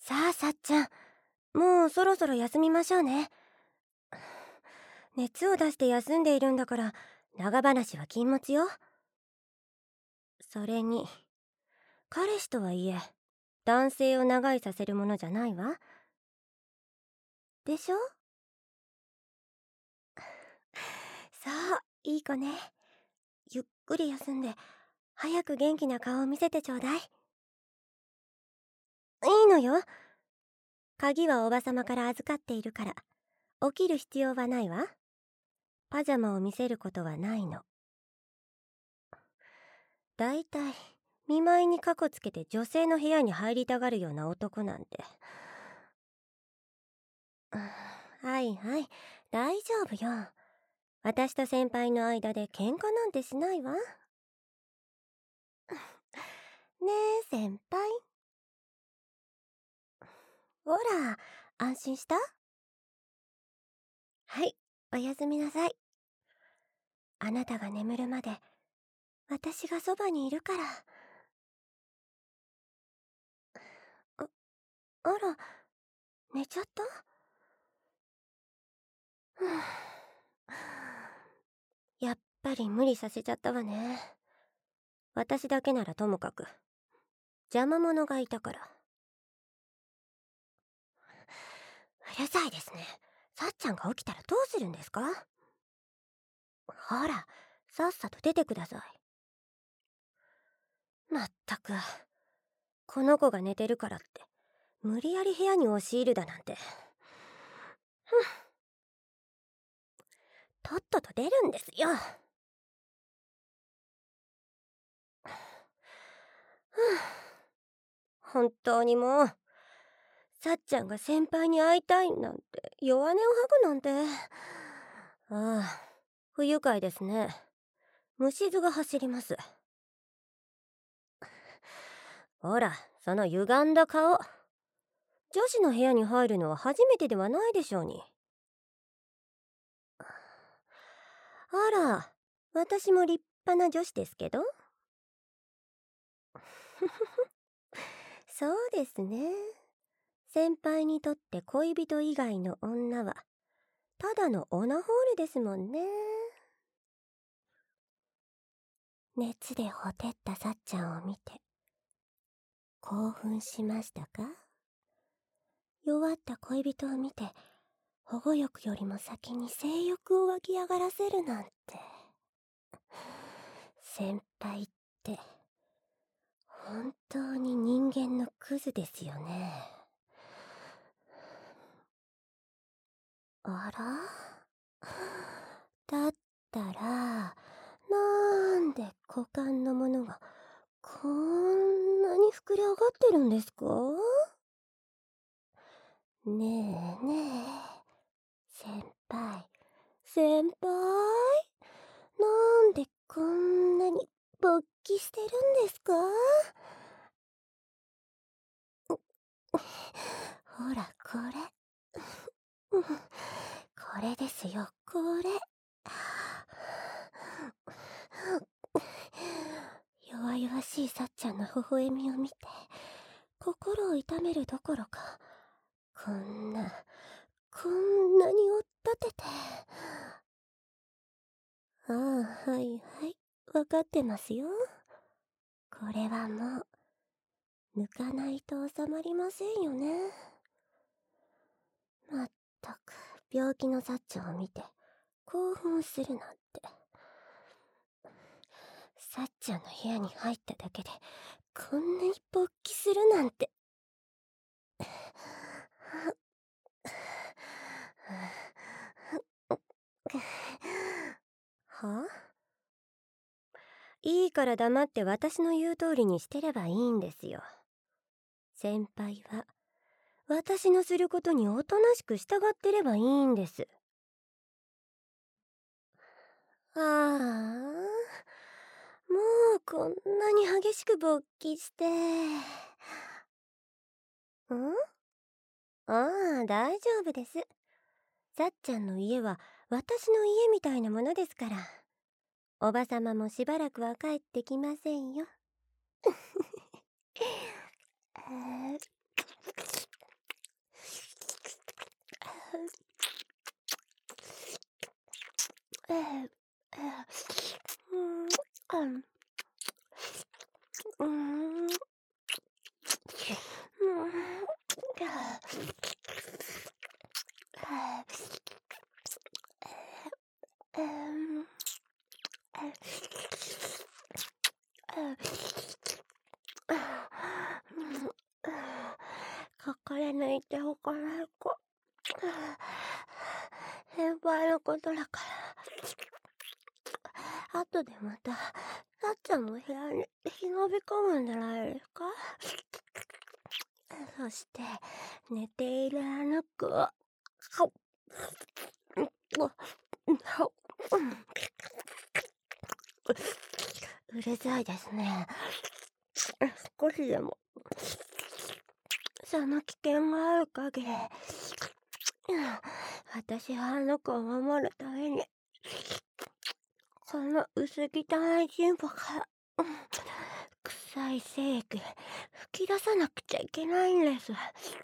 さあさっちゃん、もうそろそろ休みましょうね。熱を出して休んでいるんだから長話は禁物よ。それに彼氏とはいえ男性を長居させるものじゃないわ。でしょ？そう、いい子ね。ゆっくり休んで早く元気な顔を見せてちょうだい。いいのよ。鍵はおばさまから預かっているから起きる必要はないわ。パジャマを見せることはないの。だいたい見舞いにカコつけて女性の部屋に入りたがるような男なんて。はいはい、大丈夫よ。私と先輩の間で喧嘩なんてしないわ。ねえ先輩。ほら、安心した？はい、おやすみなさい。あなたが眠るまで私がそばにいるから。あら、寝ちゃった？ふぅやっぱり無理させちゃったわね。私だけならともかく邪魔者がいたから。うるさいですね。さっちゃんが起きたらどうするんですか？ほら、さっさと出てください。まったく、この子が寝てるからって無理やり部屋に押し入るだなんて。とっとと出るんですよ。本当にもう、さっちゃんが先輩に会いたいなんて弱音を吐くなんて。ああ、不愉快ですね。虫唾が走ります。ほら、その歪んだ顔。女子の部屋に入るのは初めてではないでしょうに。あら、私も立派な女子ですけど。そうですね。先輩にとって恋人以外の女はただのオナホールですもんね。熱でほてったさっちゃんを見て興奮しましたか？弱った恋人を見て保護欲よりも先に性欲を湧き上がらせるなんて。先輩って本当に人間のクズですよね。あら？だったらなんで股間のものがこんなに膨れ上がってるんですか？ねえねえ、先輩、なんでこんなに勃起してるんですか？ほらこれ、これですよ、これ。弱々しいさっちゃんの微笑みを見て心を痛めるどころか、こんなに追っ立てて。ああ、はいはい、わかってますよ。これはもう抜かないと収まりませんよね。まったく、病気のさっちゃんを見て興奮するなんて。さっちゃんの部屋に入っただけでこんなに勃起するなんて。は？いいから黙って私の言う通りにしてればいいんですよ。先輩は私のすることにおとなしく従ってればいいんです。ああ、もうこんなに激しく勃起して。ああ、大丈夫です。さっちゃんの家は私の家みたいなものですから。おばさまもしばらくは帰ってきませんよ。 隠れ抜いておかないか。先輩のことだから。後でまた、さっちゃんの部屋に忍び込むんじゃないですか。そして、寝ているあの子を、うるさいですね。少しでも、その危険がある限り、私はあの子を守るために、この薄汚い人母から、臭い精液、吹き出さなくちゃいけないんです。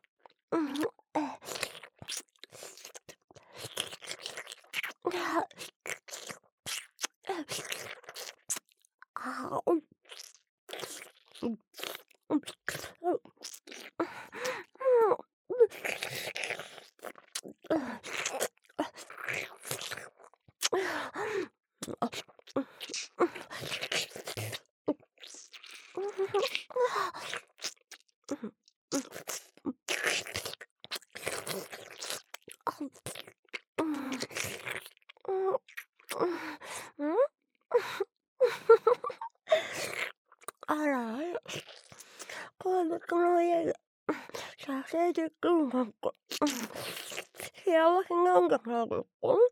あらあら、恋人の家で射精できるなんか、幸せなんだからですか。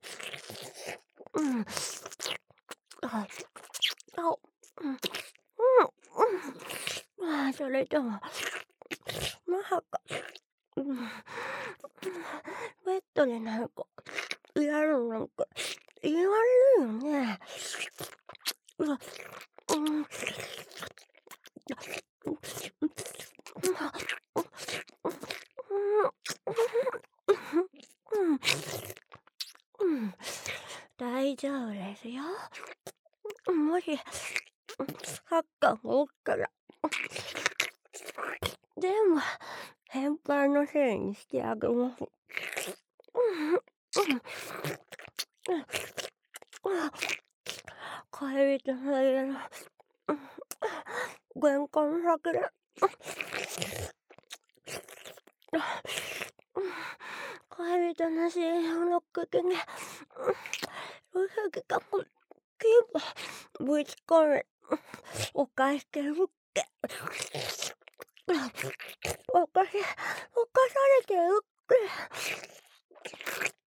それとも、まさか、ベッドでなんか、やるのなんか、言われるよね。大丈夫ですよ。もし、サッカーが起きたら。でも、先輩のせいにしてあげます。恋人の家の玄関先で恋人の心臓の茎にうさぎが牙ぶち込めおかしてるっておかされてるって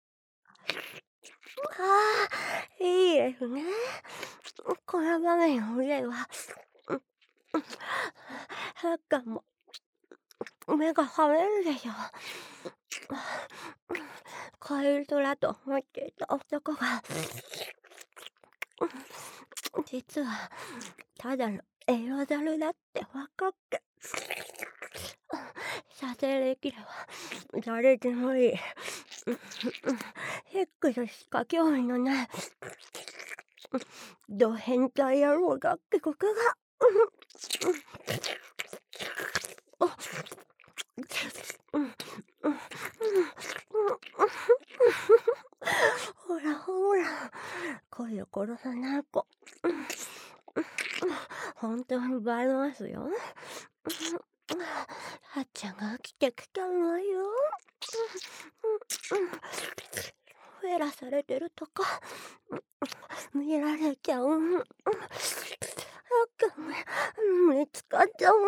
いいですね。この場面を見ればサッカーも目が覚めるでしょう。恋人だと思っていた男が実はただのエロザルだって分かって射精できれば誰でもいい。セックスしか興味のないド変態野郎だってことがほらほら、恋を殺さない子。本当にバレますよ。はっちゃんが起きてきたのよ。フェラされてるとか見られちゃう。見つかっちゃう。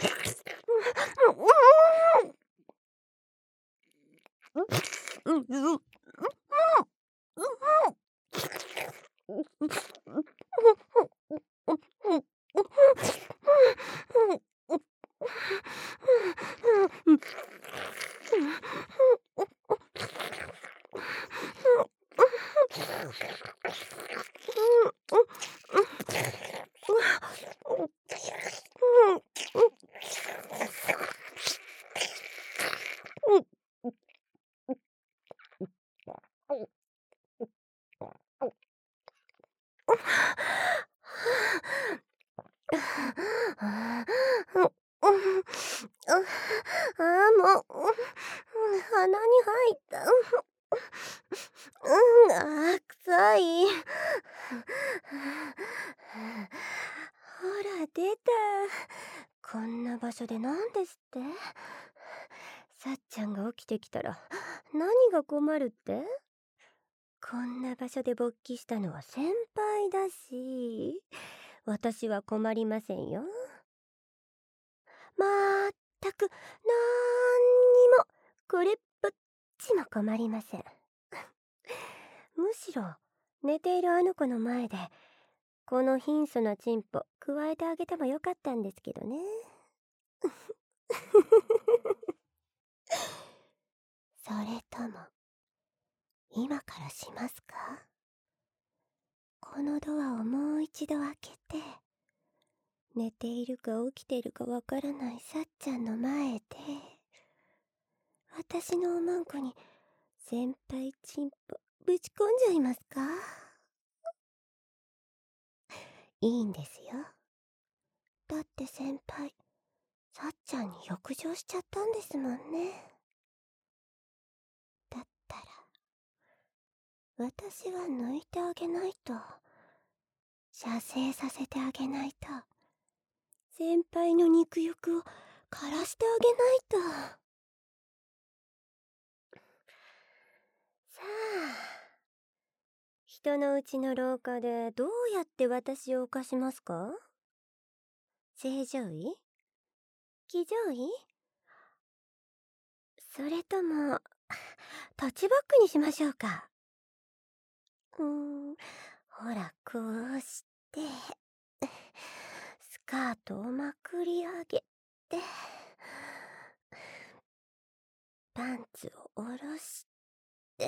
もう、鼻に入った。臭い。ほら、出た。こんな場所でなんですってさっちゃんが起きてきたら何が困るって？こんな場所で勃起したのは先輩だし、私は困りませんよ。まったくなんにもこれっぽっちも困りません。むしろ寝ているあの子の前でこの貧相なチンポ加えてあげてもよかったんですけどね。それとも今からしますか？このドアをもう一度開けて、寝ているか起きているかわからないさっちゃんの前で、私のおまんこに先輩チンポぶち込んじゃいますか？いいんですよ。だって先輩、さっちゃんに浴場しちゃったんですもんね。だったら、私は抜いてあげないと、射精させてあげないと、先輩の肉欲を枯らしてあげないと。さあ、人のうちの廊下でどうやって私を犯しますか？正常位？騎乗位？それともタッチバックにしましょうか？ほらこうしてスカートをまくり上げてパンツを下ろして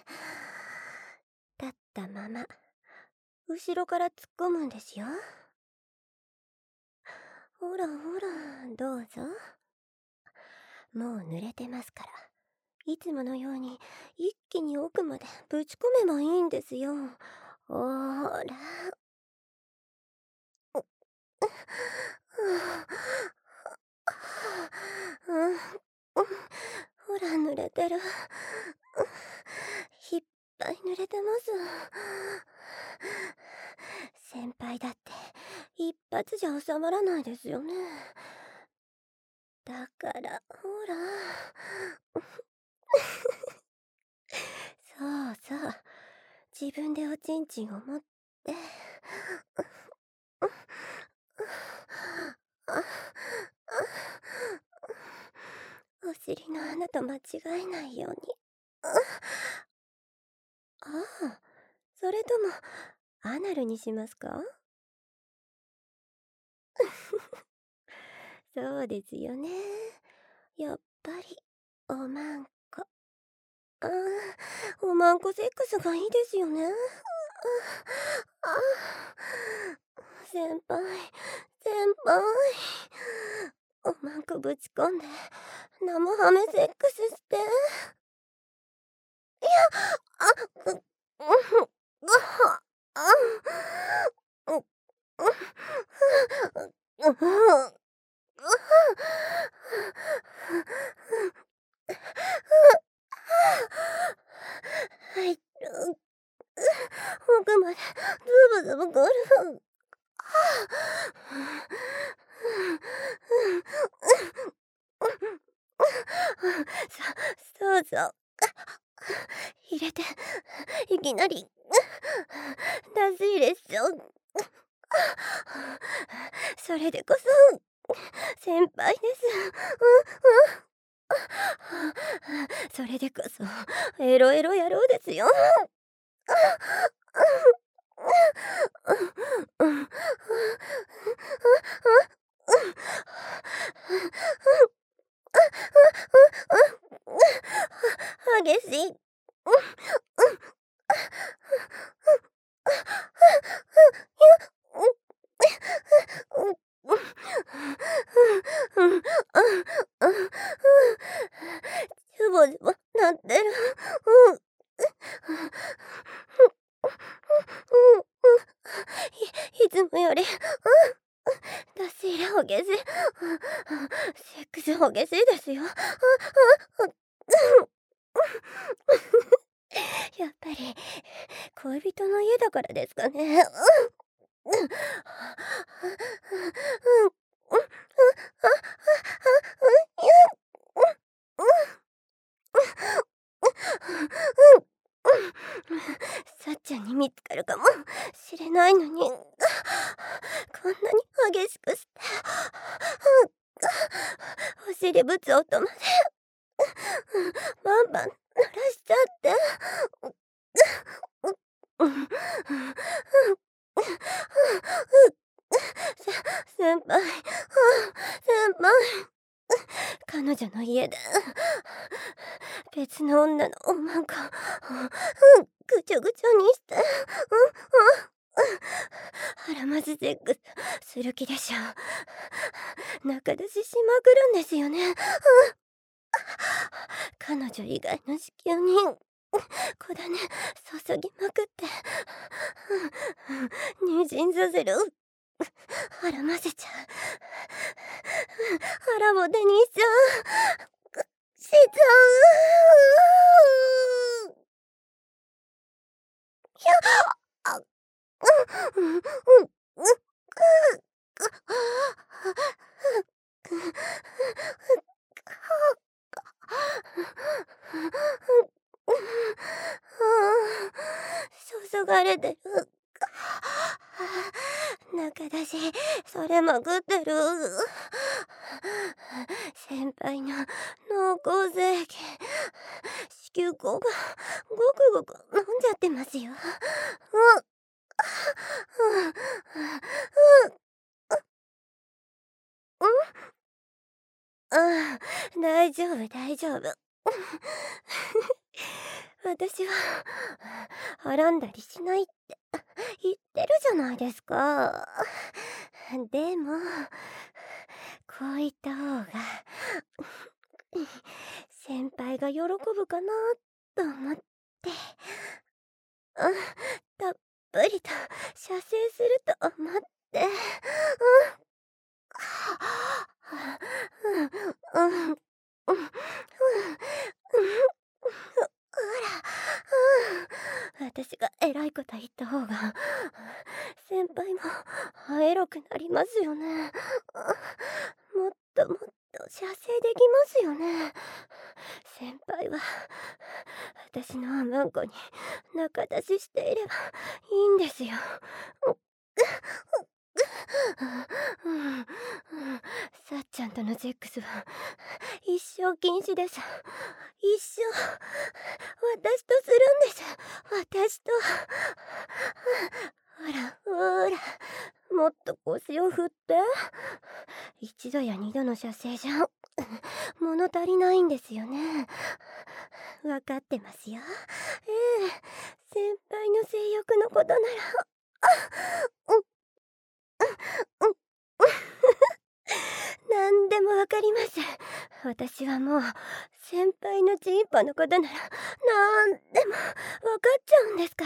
立ったまま後ろから突っ込むんですよ。ほらほら、どうぞ。もう濡れてますから、いつものように一気に奥までぶち込めばいいんですよ。ほら。ほら濡れてる。いっぱい濡れてます。先輩だって一発じゃ収まらないですよね。だからほら。そうそう、自分でおちんちんを持ってお尻の穴と間違えないように。ああ、それともアナルにしますか？そうですよね。やっぱりおまんこ。ああ、おまんこセックスがいいですよね。先輩、先輩。おまんこぶち込んで生ハメセックスして。あ、う、う、あ、う、う、はい、奥までズブズブくる。そうそう。入れて、いきなり、出し入れしちゃう。それでこそ、先輩です。それでこそ、エロエロ野郎ですよ。激しい。ズボズボなってる。いつもより、出し入れ激しい。セックス激しいですよ。やっぱり恋人の家だからですかね。 てないのに、こんなに激しくして、お尻ぶつ音まで、バンバン鳴らしちゃって。先輩、先輩、彼女の家で別の女のおまんこぐちょぐちょにして、腹まずセックスする気でしょ。中出ししまくるんですよね。彼女以外の子宮に小種注ぎまくって、妊娠させる。腹ませちゃう。腹ぼてにしちゃう。しちゃう。ひゃあ、注がれてる。中だしそれまくってる。先輩の濃厚精液、子宮口がごくごく飲んじゃってますよ。ああ、大丈夫大丈夫。私ははらんだりしないって言ってるじゃないですか。でもこう言った方が先輩が喜ぶかなと思って、たっぷりと射精すると思って。私がえらいこと言った方が先輩もエロくなりますよね。もっともっと射精できますよね。先輩は私のあまんこに仲出ししていればいいんですよ。さっちゃんとのセックスは一生禁止です。一生私とするんです。私と。ほらほら、もっと腰を振って。一度や二度の射精じゃ物足りないんですよね。わかってますよ。先輩の性欲のことなら何でもわかります。私はもう先輩のチンポのことならなんでもわかっちゃうんですから。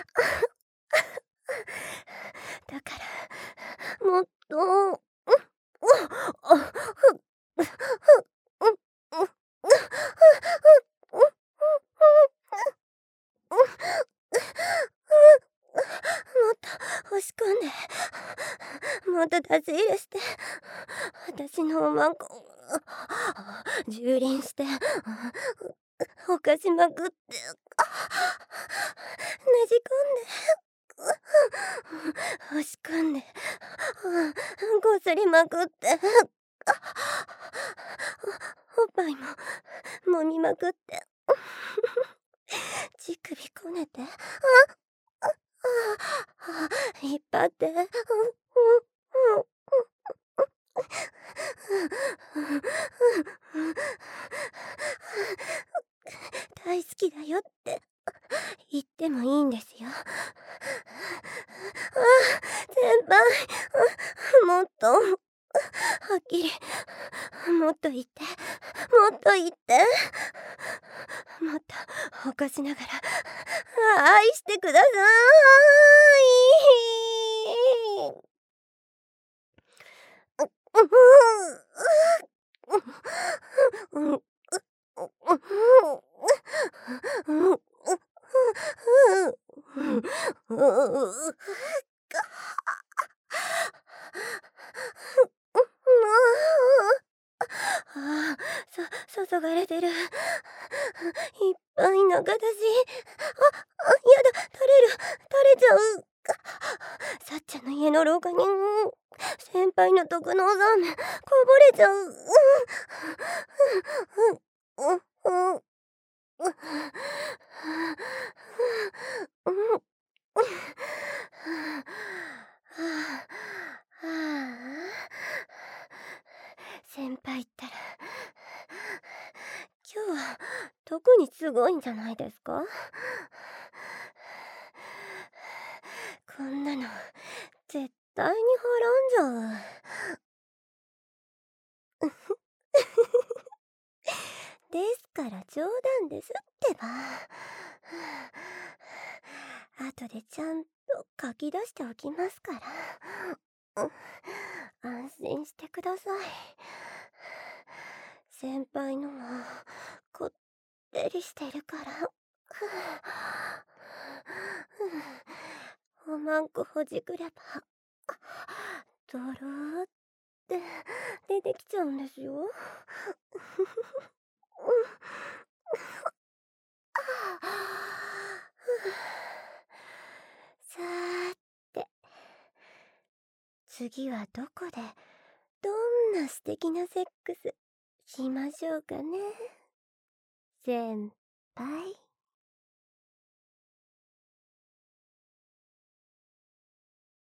だからもっともっと押し込んで、もっと出し入れして、私のおまんこ蹂躙して、ほかしまくって、ねじ込んで、押し込んで、こすりまくって、おっぱいも揉みまくって、乳首こねて、引っ張って、大好きだよって言ってもいいんですよ。先輩、もっとはっきり、もっと言って、もっと言って、もっとほかしながら愛してください。注がれてる。いっぱい中だし。やだ、垂れちゃう。 さっちゃんの家の廊下に、先輩の毒のおざめ、こぼれちゃう。先輩ったら、今日は特にすごいんじゃないですか？こんなの絶対に滅んじゃう。ですから冗談ですってば。後でちゃんと書き出しておきますから。安心してください。先輩のはこってりしてるから。おまんこほじくればドローって出てきちゃうんですよ。さーて、次はどこでどんな素敵なセックスしましょうかね、先輩。